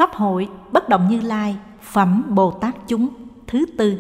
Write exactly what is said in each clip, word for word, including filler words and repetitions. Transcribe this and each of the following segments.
Pháp hội Bất Động Như Lai, Phẩm Bồ Tát chúng thứ tư.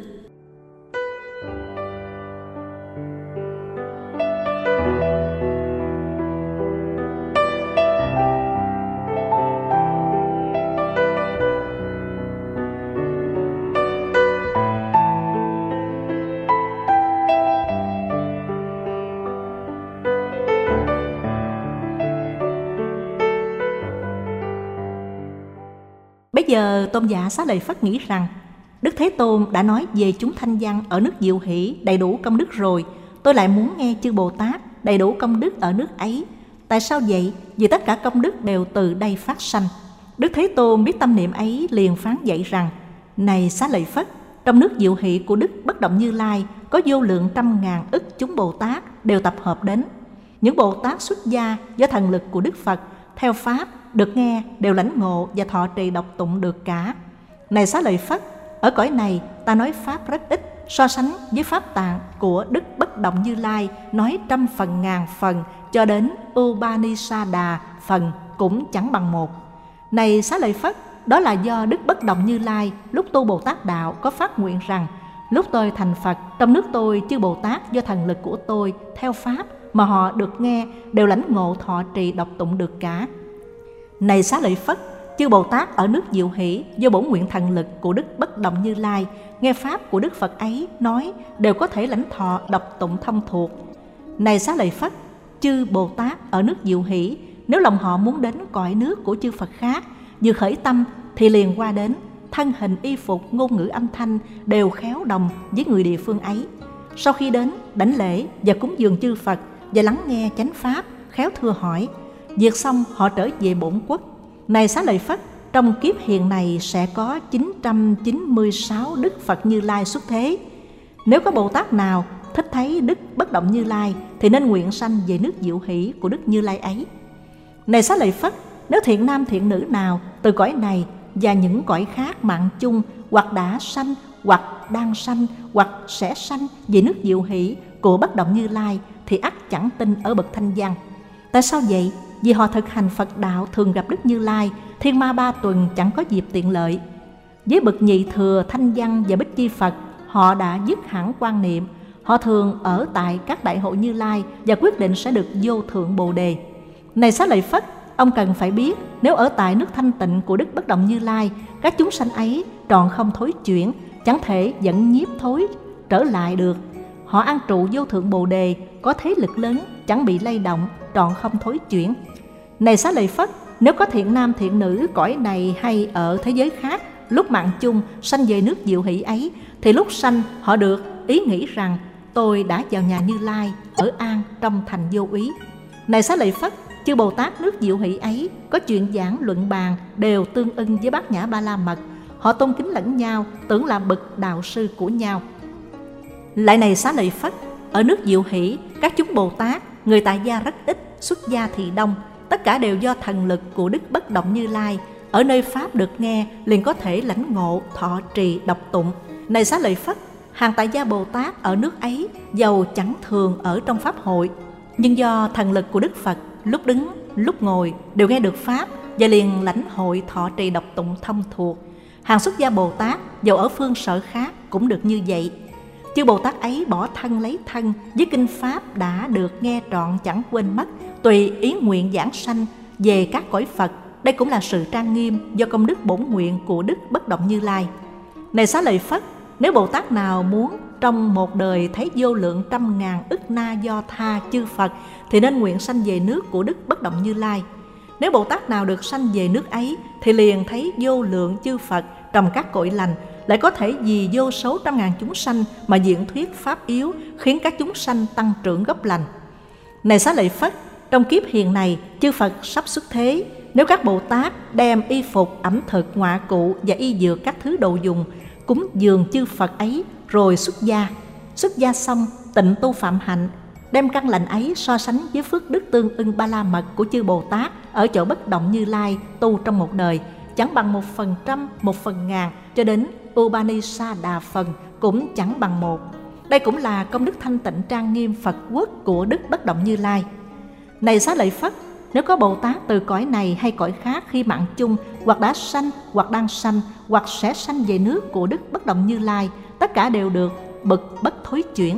Bây giờ Tôn giả Xá Lợi Phất nghĩ rằng Đức Thế Tôn đã nói về chúng thanh văn ở nước Diệu Hỷ đầy đủ công đức rồi, tôi lại muốn nghe chư Bồ Tát đầy đủ công đức ở nước ấy. Tại sao vậy? Vì tất cả công đức đều từ đây phát sanh. Đức Thế Tôn biết tâm niệm ấy, liền phán dạy rằng: Này Xá Lợi Phất, trong nước Diệu Hỷ của Đức Bất Động Như Lai có vô lượng trăm ngàn ức chúng Bồ Tát đều tập hợp đến. Những Bồ Tát xuất gia do thần lực của Đức Phật theo pháp được nghe đều lãnh ngộ và thọ trì đọc tụng được cả. Này Xá Lợi Phất, ở cõi này ta nói pháp rất ít, so sánh với pháp tạng của Đức Bất Động Như Lai nói trăm phần ngàn phần cho đến Upanishada phần cũng chẳng bằng một. Này Xá Lợi Phất, đó là do Đức Bất Động Như Lai lúc tu Bồ Tát đạo có phát nguyện rằng: Lúc tôi thành Phật, trong nước tôi chư Bồ Tát do thần lực của tôi theo pháp mà họ được nghe đều lãnh ngộ thọ trì đọc tụng được cả. Này Xá Lợi Phất, chư Bồ Tát ở nước Diệu Hỷ do bổn nguyện thần lực của Đức Bất Động Như Lai nghe pháp của Đức Phật ấy nói đều có thể lãnh thọ đọc tụng thông thuộc. Này Xá Lợi Phất, chư Bồ Tát ở nước Diệu Hỷ nếu lòng họ muốn đến cõi nước của chư Phật khác, vừa khởi tâm thì liền qua đến, thân hình y phục ngôn ngữ âm thanh đều khéo đồng với người địa phương ấy. Sau khi đến, đảnh lễ và cúng dường chư Phật và lắng nghe chánh pháp, khéo thưa hỏi, việc xong họ trở về bổn quốc. Này Xá Lợi Phất, trong kiếp hiện này sẽ có chín trăm chín mươi sáu Đức Phật Như Lai xuất thế. Nếu có Bồ Tát nào thích thấy Đức Bất Động Như Lai thì nên nguyện sanh về nước Diệu Hỷ của Đức Như Lai ấy. Này Xá Lợi Phất, nếu thiện nam thiện nữ nào từ cõi này và những cõi khác mạng chung hoặc đã sanh hoặc đang sanh hoặc sẽ sanh về nước Diệu Hỷ của Bất Động Như Lai thì ắt chẳng tin ở bậc thanh văn. Tại sao vậy? Vì họ thực hành Phật đạo thường gặp Đức Như Lai, thiên ma ba tuần chẳng có dịp tiện lợi. Với bậc nhị thừa thanh văn và bích chi Phật, họ đã dứt hẳn quan niệm. Họ thường ở tại các đại hội Như Lai và quyết định sẽ được vô thượng Bồ Đề. Này Xá Lợi Phất, ông cần phải biết, nếu ở tại nước thanh tịnh của Đức Bất Động Như Lai, các chúng sanh ấy trọn không thối chuyển, chẳng thể dẫn nhiếp thối trở lại được. Họ an trụ vô thượng Bồ Đề, có thế lực lớn, chẳng bị lay động, trọn không thối chuyển. Này Xá Lợi Phất, nếu có thiện nam thiện nữ cõi này hay ở thế giới khác, lúc mạng chung sanh về nước Diệu Hỷ ấy, thì lúc sanh họ được ý nghĩ rằng: Tôi đã vào nhà Như Lai, ở an trong thành vô úy. Này Xá Lợi Phất, chư Bồ Tát nước Diệu Hỷ ấy có chuyện giảng luận bàn đều tương ưng với Bát Nhã Ba La Mật. Họ tôn kính lẫn nhau, tưởng là bậc đạo sư của nhau. Lại này Xá Lợi Phất, ở nước Diệu Hỷ, các chúng Bồ Tát, người tại gia rất ít, xuất gia thì đông, tất cả đều do thần lực của Đức Bất Động Như Lai. Ở nơi pháp được nghe, liền có thể lãnh ngộ, thọ trì, đọc tụng. Này Xá Lợi Phất, hàng tại gia Bồ Tát ở nước ấy, dầu chẳng thường ở trong pháp hội, nhưng do thần lực của Đức Phật, lúc đứng, lúc ngồi đều nghe được pháp và liền lãnh hội thọ trì đọc tụng thông thuộc. Hàng xuất gia Bồ Tát, dầu ở phương sở khác cũng được như vậy. Chư Bồ Tát ấy bỏ thân lấy thân, với kinh pháp đã được nghe trọn chẳng quên mất, tùy ý nguyện giảng sanh về các cõi Phật. Đây cũng là sự trang nghiêm do công đức bổn nguyện của Đức Bất Động Như Lai. Này Xá Lợi Phất, nếu Bồ Tát nào muốn trong một đời thấy vô lượng trăm ngàn ức na do tha chư Phật thì nên nguyện sanh về nước của Đức Bất Động Như Lai. Nếu Bồ Tát nào được sanh về nước ấy thì liền thấy vô lượng chư Phật trong các cõi lành, lại có thể vì vô số trăm ngàn chúng sanh mà diễn thuyết pháp yếu, khiến các chúng sanh tăng trưởng gốc lành. Này Xá Lợi Phất, trong kiếp hiện này chư Phật sắp xuất thế, nếu các Bồ Tát đem y phục, ẩm thực, ngoại cụ và y dược các thứ đồ dùng cúng dường chư Phật ấy rồi xuất gia. Xuất gia xong tịnh tu phạm hạnh, đem căn lành ấy so sánh với phước đức tương ưng ba la mật của chư Bồ Tát ở chỗ Bất Động Như Lai tu trong một đời, chẳng bằng một phần trăm, một phần ngàn, cho đến Upanishada phần cũng chẳng bằng một. Đây cũng là công đức thanh tịnh trang nghiêm Phật quốc của Đức Bất Động Như Lai. Này Xá Lợi Phất, nếu có Bồ Tát từ cõi này hay cõi khác khi mạng chung, hoặc đã sanh, hoặc đang sanh, hoặc sẽ sanh về nước của Đức Bất Động Như Lai, tất cả đều được bậc bất thối chuyển.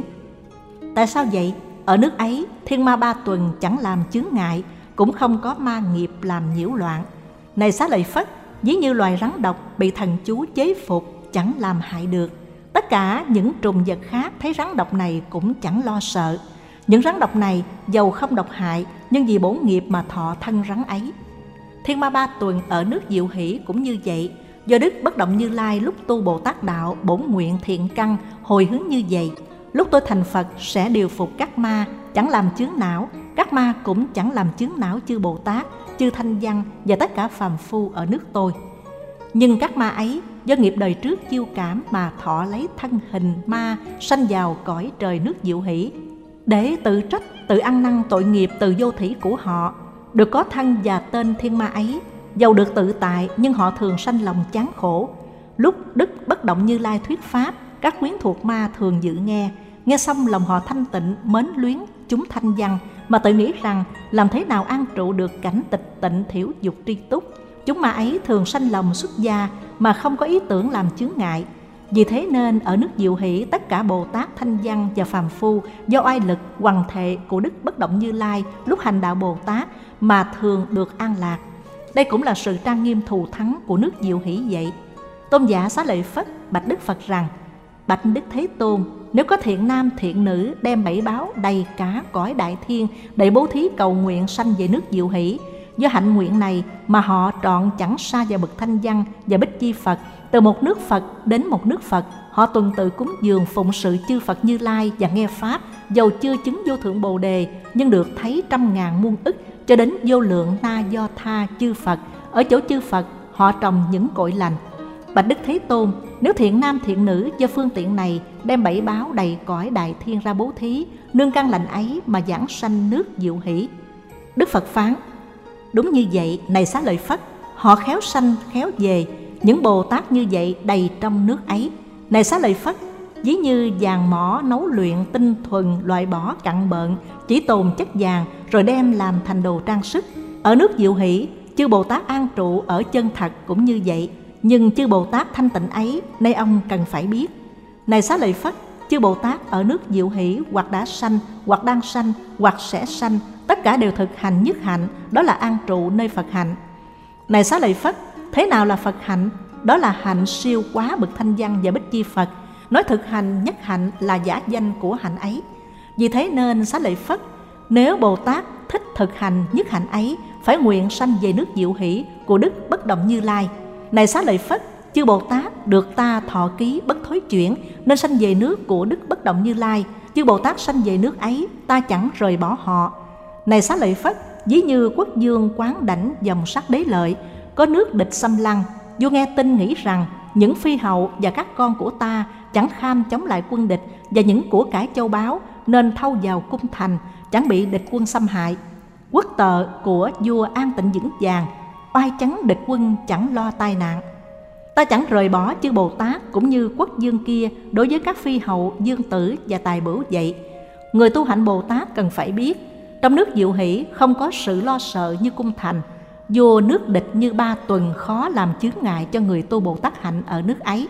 Tại sao vậy? Ở nước ấy, thiên ma ba tuần chẳng làm chướng ngại, cũng không có ma nghiệp làm nhiễu loạn. Này Xá Lợi Phất, ví như loài rắn độc bị thần chú chế phục, chẳng làm hại được. Tất cả những trùng vật khác thấy rắn độc này cũng chẳng lo sợ. Những rắn độc này dầu không độc hại, nhưng vì bổn nghiệp mà thọ thân rắn ấy. Thiên ma ba tuần ở nước Diệu Hỷ cũng như vậy. Do Đức Bất Động Như Lai lúc tu Bồ Tát đạo bổn nguyện thiện căn hồi hướng như vậy, lúc tôi thành Phật sẽ điều phục các ma, chẳng làm chướng não. Các ma cũng chẳng làm chướng não chư Bồ Tát, chư Thanh Văn và tất cả phàm phu ở nước tôi. Nhưng các ma ấy do nghiệp đời trước chiêu cảm mà thọ lấy thân hình ma, sanh vào cõi trời nước Diệu Hỷ, để tự trách, tự ăn năn tội nghiệp từ vô thỉ của họ. Được có thân và tên thiên ma ấy, dầu được tự tại nhưng họ thường sanh lòng chán khổ. Lúc Đức Bất Động Như Lai thuyết pháp, các quyến thuộc ma thường dự nghe. Nghe xong lòng họ thanh tịnh, mến luyến chúng thanh văn, mà tự nghĩ rằng làm thế nào an trụ được cảnh tịch tịnh thiểu dục tri túc. Chúng ma ấy thường sanh lòng xuất gia mà không có ý tưởng làm chướng ngại. Vì thế nên ở nước Diệu Hỷ, tất cả Bồ Tát, Thanh Văn và phàm phu do oai lực hoằng thệ của Đức Bất Động Như Lai lúc hành đạo Bồ Tát mà thường được an lạc. Đây cũng là sự trang nghiêm thù thắng của nước Diệu Hỷ vậy. Tôn giả Xá Lợi Phất bạch Đức Phật rằng: Bạch Đức Thế Tôn, nếu có thiện nam thiện nữ đem bảy báo đầy cả cõi đại thiên để bố thí cầu nguyện sanh về nước Diệu Hỷ, do hạnh nguyện này mà họ trọn chẳng xa vào bậc Thanh Văn và Bích Chi Phật, từ một nước Phật đến một nước Phật, họ tuần tự cúng dường phụng sự chư Phật Như Lai và nghe pháp, dầu chưa chứng vô thượng Bồ Đề nhưng được thấy trăm ngàn muôn ức, cho đến vô lượng na do tha chư Phật. Ở chỗ chư Phật họ trồng những cội lành. Bạch Đức Thế Tôn, nếu thiện nam thiện nữ do phương tiện này đem bảy báo đầy cõi đại thiên ra bố thí, nương căn lành ấy mà giảng sanh nước Diệu Hỷ. Đức Phật phán: Đúng như vậy, này Xá Lợi Phất, họ khéo sanh khéo về, những Bồ Tát như vậy đầy trong nước ấy. Này Xá Lợi Phất, ví như vàng mỏ nấu luyện tinh thuần, loại bỏ cặn bợn, chỉ tồn chất vàng rồi đem làm thành đồ trang sức. Ở nước Diệu Hỷ, chư Bồ Tát an trụ ở chân thật cũng như vậy. Nhưng chư Bồ Tát thanh tịnh ấy, nay ông cần phải biết. Này Xá Lợi Phất, chư Bồ Tát ở nước Diệu Hỷ hoặc đã sanh, hoặc đang sanh, hoặc sẽ sanh, tất cả đều thực hành nhất hạnh, đó là an trụ nơi Phật hạnh. Này Xá Lợi Phất, thế nào là Phật hạnh? Đó là hạnh siêu quá bậc Thanh Văn và Bích Chi Phật. Nói thực hành nhất hạnh là giả danh của hạnh ấy. Vì thế nên Xá Lợi Phất, nếu Bồ Tát thích thực hành nhất hạnh ấy, phải nguyện sanh về nước Diệu Hỷ của Đức Bất Động Như Lai. Này Xá Lợi Phất, chư Bồ Tát được ta thọ ký bất thối chuyển, nên sanh về nước của Đức Bất Động Như Lai. Chư Bồ Tát sanh về nước ấy, ta chẳng rời bỏ họ. Này Xá Lợi Phất, ví như quốc dương quán đảnh dòng sắc đế lợi, có nước địch xâm lăng, vua nghe tin nghĩ rằng những phi hậu và các con của ta chẳng kham chống lại quân địch và những của cải châu báu, nên thâu vào cung thành, chẳng bị địch quân xâm hại. Quốc tợ của vua an tịnh vững vàng, oai chắn địch quân chẳng lo tai nạn. Ta chẳng rời bỏ chư Bồ Tát cũng như quốc dương kia đối với các phi hậu, dương tử và tài bửu vậy. Người tu hạnh Bồ Tát cần phải biết, trong nước Diệu Hỷ không có sự lo sợ như cung thành. Vua nước địch như ba tuần khó làm chướng ngại cho người tu Bồ Tát hạnh ở nước ấy.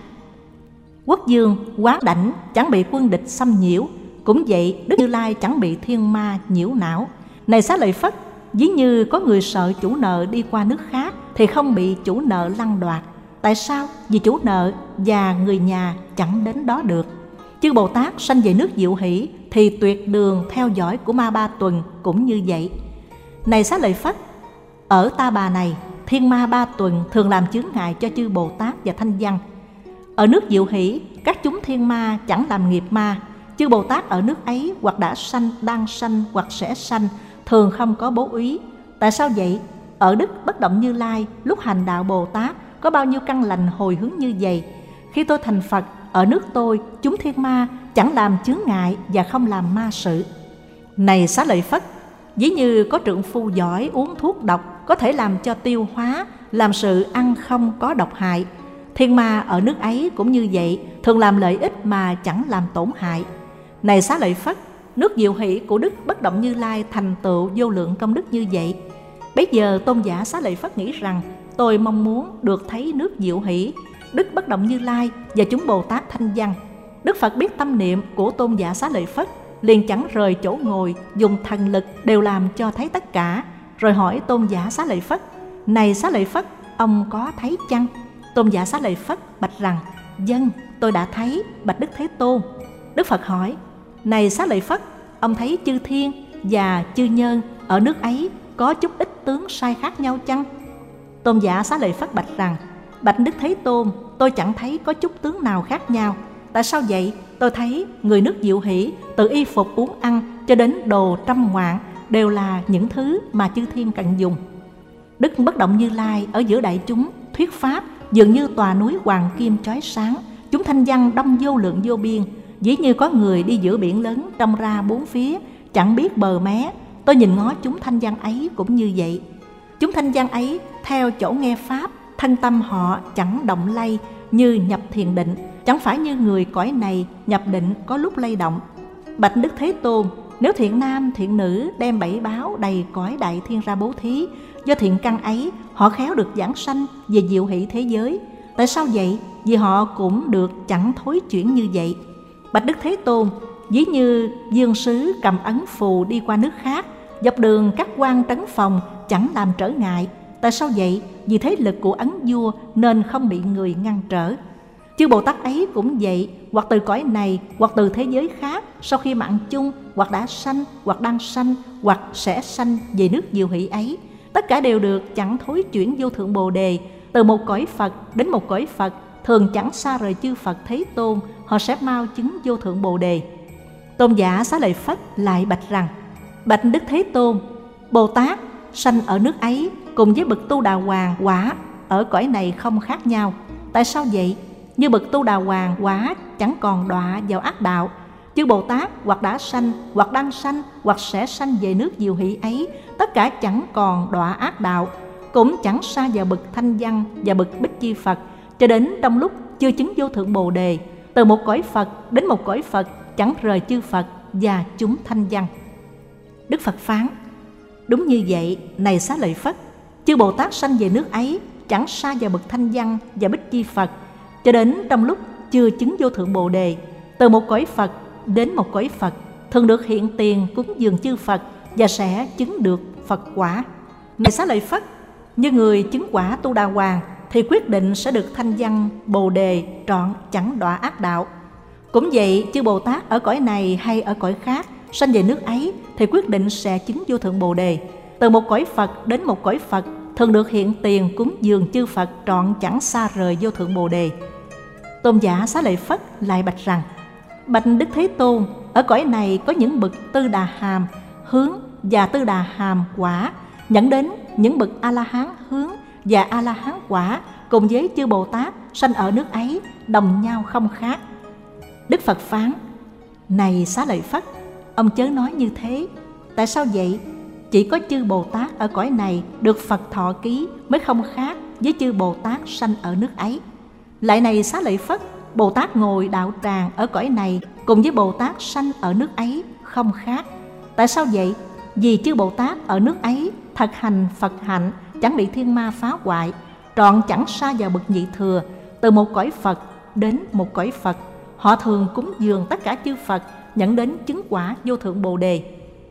Quốc dương quán đảnh chẳng bị quân địch xâm nhiễu, cũng vậy Đức Như Lai chẳng bị thiên ma nhiễu não. Này Xá Lợi Phất, ví như có người sợ chủ nợ đi qua nước khác thì không bị chủ nợ lăng đoạt. Tại sao? Vì chủ nợ và người nhà chẳng đến đó được. Chư Bồ Tát sanh về nước Diệu Hỷ thì tuyệt đường theo dõi của ma ba tuần cũng như vậy. Này Xá Lợi Phất, ở Ta Bà này, thiên ma ba tuần thường làm chướng ngại cho chư Bồ Tát và Thanh Văn. Ở nước Diệu Hỷ, các chúng thiên ma chẳng làm nghiệp ma. Chư Bồ Tát ở nước ấy hoặc đã sanh, đang sanh hoặc sẽ sanh, thường không có bố úy. Tại sao vậy? Ở Đức Bất Động Như Lai, lúc hành đạo Bồ Tát, có bao nhiêu căn lành hồi hướng như vậy. Khi tôi thành Phật, ở nước tôi, chúng thiên ma chẳng làm chướng ngại và không làm ma sự. Này Xá Lợi Phất, ví như có trượng phu giỏi uống thuốc độc, có thể làm cho tiêu hóa, làm sự ăn không có độc hại. Thiên ma ở nước ấy cũng như vậy, thường làm lợi ích mà chẳng làm tổn hại. Này Xá Lợi Phất, nước Diệu Hỷ của Đức Bất Động Như Lai thành tựu vô lượng công đức như vậy. Bấy giờ Tôn giả Xá Lợi Phất nghĩ rằng tôi mong muốn được thấy nước Diệu Hỷ, Đức Bất Động Như Lai và chúng Bồ Tát Thanh Văn. Đức Phật biết tâm niệm của Tôn giả Xá Lợi Phất, liền chẳng rời chỗ ngồi, dùng thần lực đều làm cho thấy tất cả, rồi hỏi Tôn giả Xá Lợi Phất: này Xá Lợi Phất, ông có thấy chăng? Tôn giả Xá Lợi Phất bạch rằng: vâng, tôi đã thấy, bạch Đức Thế Tôn. Đức Phật hỏi: này Xá Lợi Phất, ông thấy chư thiên và chư nhân ở nước ấy có chút ít tướng sai khác nhau chăng? Tôn giả Xá Lợi Phất bạch rằng: bạch Đức Thế Tôn, tôi chẳng thấy có chút tướng nào khác nhau. Tại sao vậy? Tôi thấy người nước Diệu Hỷ, từ y phục uống ăn cho đến đồ trăm ngoạn đều là những thứ mà chư thiên cần dùng. Đức Bất Động Như Lai ở giữa đại chúng thuyết pháp, dường như tòa núi hoàng kim chói sáng, chúng thanh văn đông vô lượng vô biên, dĩ như có người đi giữa biển lớn, trông ra bốn phía chẳng biết bờ mé. Tôi nhìn ngó chúng thanh văn ấy cũng như vậy. Chúng thanh văn ấy theo chỗ nghe pháp, thân tâm họ chẳng động lay, như nhập thiền định, chẳng phải như người cõi này nhập định có lúc lay động. Bạch Đức Thế Tôn, nếu thiện nam thiện nữ đem bảy báo đầy cõi đại thiên ra bố thí, do thiện căn ấy họ khéo được giảng sanh về Diệu Hỷ thế giới. Tại sao vậy? Vì họ cũng được chẳng thối chuyển như vậy. Bạch Đức Thế Tôn, ví như dương sứ cầm ấn phù đi qua nước khác, dọc đường các quan trấn phòng chẳng làm trở ngại. Tại sao vậy? Vì thế lực của ấn vua nên không bị người ngăn trở. Chư Bồ Tát ấy cũng vậy, hoặc từ cõi này, hoặc từ thế giới khác, sau khi mạng chung, hoặc đã sanh, hoặc đang sanh, hoặc sẽ sanh về nước Diệu Hỷ ấy, tất cả đều được chẳng thối chuyển vô thượng Bồ Đề. Từ một cõi Phật đến một cõi Phật, thường chẳng xa rời chư Phật Thế Tôn, họ sẽ mau chứng vô thượng Bồ Đề. Tôn giả Xá Lợi Phất lại bạch rằng: bạch Đức Thế Tôn, Bồ Tát sanh ở nước ấy cùng với bậc Tu Đà Hoàng quả ở cõi này không khác nhau. Tại sao vậy? Như bậc Tu Đà Hoàng quả chẳng còn đọa vào ác đạo, chư Bồ Tát hoặc đã sanh, hoặc đang sanh, hoặc sẽ sanh về nước Diệu Hỷ ấy, tất cả chẳng còn đọa ác đạo, cũng chẳng xa vào bậc Thanh Văn và bậc Bích Chi Phật, cho đến trong lúc chưa chứng vô thượng Bồ Đề. Từ một cõi Phật đến một cõi Phật, chẳng rời chư Phật và chúng Thanh Văn. Đức Phật phán: đúng như vậy, này Xá Lợi Phất, chư Bồ Tát sanh về nước ấy chẳng xa vào bậc Thanh Văn và Bích Chi Phật, cho đến trong lúc chưa chứng vô thượng Bồ Đề. Từ một cõi Phật đến một cõi Phật, thường được hiện tiền cúng dường chư Phật và sẽ chứng được Phật quả. Này Xá Lợi Phất, như người chứng quả Tu Đà Hoàng thì quyết định sẽ được Thanh Văn Bồ Đề trọn, chẳng đọa ác đạo. Cũng vậy, chư Bồ Tát ở cõi này hay ở cõi khác sanh về nước ấy thì quyết định sẽ chứng vô thượng Bồ Đề. Từ một cõi Phật đến một cõi Phật, thường được hiện tiền cúng dường chư Phật trọn, chẳng xa rời vô thượng Bồ Đề. Tôn giả Xá Lợi Phất lại bạch rằng: bạch Đức Thế Tôn, ở cõi này có những bậc Tư Đà Hàm hướng và Tư Đà Hàm quả, dẫn đến những bậc A La Hán hướng và A La Hán quả, cùng với chư Bồ Tát sanh ở nước ấy đồng nhau không khác. Đức Phật phán: này Xá Lợi Phất, ông chớ nói như thế. Tại sao vậy? Chỉ có chư Bồ Tát ở cõi này được Phật thọ ký mới không khác với chư Bồ Tát sanh ở nước ấy. Lại này Xá Lợi Phất, Bồ Tát ngồi đạo tràng ở cõi này cùng với Bồ Tát sanh ở nước ấy không khác. Tại sao vậy? Vì chư Bồ Tát ở nước ấy thật hành Phật hạnh, chẳng bị thiên ma phá hoại, trọn chẳng xa vào bậc nhị thừa. Từ một cõi Phật đến một cõi Phật, họ thường cúng dường tất cả chư Phật, nhận đến chứng quả vô thượng Bồ Đề.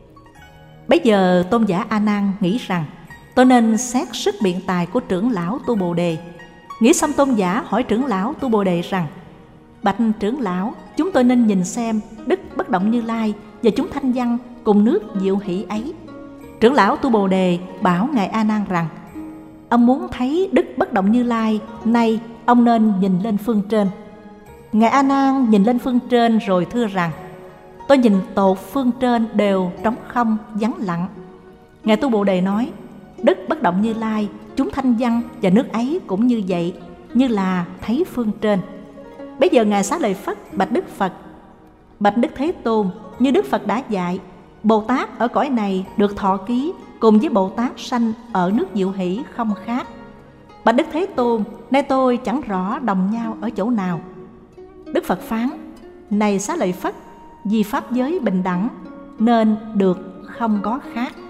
Bấy giờ Tôn giả A Nan nghĩ rằng tôi nên xét sức biện tài của trưởng lão Tu Bồ Đề. Nghĩ xong, Tôn giả hỏi trưởng lão Tu Bồ Đề rằng: bạch trưởng lão, chúng tôi nên nhìn xem Đức Bất Động Như Lai và chúng Thanh Văn cùng nước Diệu Hỷ ấy. Trưởng lão Tu Bồ Đề bảo ngài A Nan rằng: ông muốn thấy Đức Bất Động Như Lai, nay ông nên nhìn lên phương trên. Ngài A Nan nhìn lên phương trên rồi thưa rằng: tôi nhìn tột phương trên đều trống không, vắng lặng. Ngài Tu Bồ Đề nói: Đức Bất Động Như Lai, chúng Thanh Văn và nước ấy cũng như vậy, như là thấy phương trên. Bây giờ ngài Xá Lợi Phất bạch Đức Phật: bạch Đức Thế Tôn, như Đức Phật đã dạy, Bồ Tát ở cõi này được thọ ký cùng với Bồ Tát sanh ở nước Diệu Hỷ không khác. Bạch Đức Thế Tôn, nay tôi chẳng rõ đồng nhau ở chỗ nào. Đức Phật phán: này Xá Lợi Phất, vì pháp giới bình đẳng nên được không có khác.